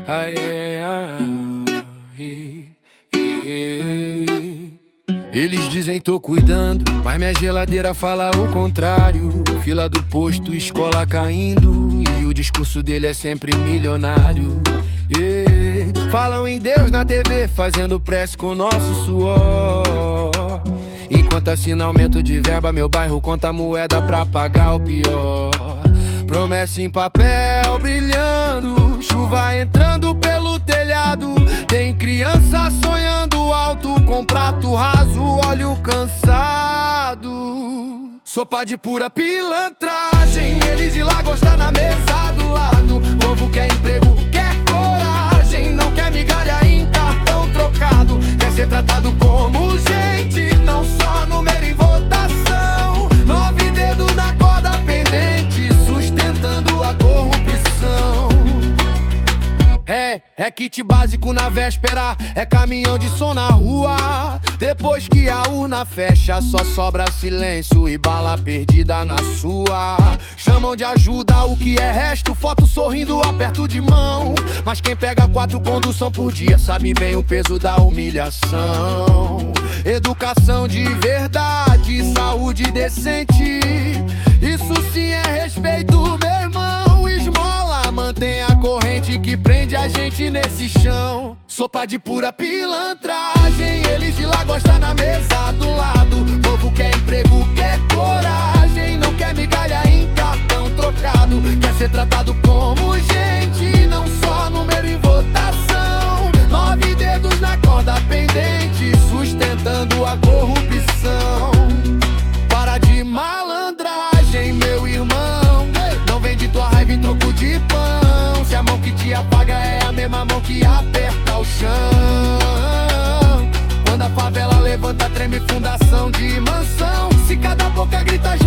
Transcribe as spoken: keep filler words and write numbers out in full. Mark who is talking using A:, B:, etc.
A: Ai, ai, ai, ai. Eles dizem tô cuidando, mas minha geladeira fala o contrário. Fila do posto, escola caindo, e o discurso dele é sempre milionário. Yeah. Falam em Deus na T V, fazendo prece com nosso suor. Enquanto assina aumento de verba, meu bairro conta moeda pra pagar o pior. Promessa em papel brilhando, chuva entrando pelo telhado. Tem criança sonhando alto, com prato raso, olho cansado. Sopa de pura pilantragem, eles de lá gostam na mesa do lado. Povo quer emprego, quer coragem, não quer migalha em cartão trocado. Quer ser tratado como gente, não só número em votação. Nove dedos na corda pendente, sustentando a corrupção. É, é kit básico na véspera, é caminhão de som na rua. Depois que a urna fecha, só sobra silêncio e bala perdida na sua. Chamam de ajuda o que é resto, foto sorrindo, aperto de mão. Mas quem pega quatro condução por dia sabe bem o peso da humilhação. Educação de verdade, saúde decente, isso sim é respeito, meu irmão. Esmola, mantém a corrente que prende a gente nesse chão. Sopa de pura pilantragem, eles de lá gostam na mesa do lado. Povo quer emprego, quer coragem, não quer migalha em cartão trocado. Quer ser tratado como gente, não só número em votação. Nove dedos na corda pendente, sustentando a corrupção. Para de malandragem, meu irmão, não vende tua raiva em troco de pão. Se a mão que te apaga é a mesma mão que aperta o chão. Quando a favela levanta, treme fundação de mansão. Se cada boca grita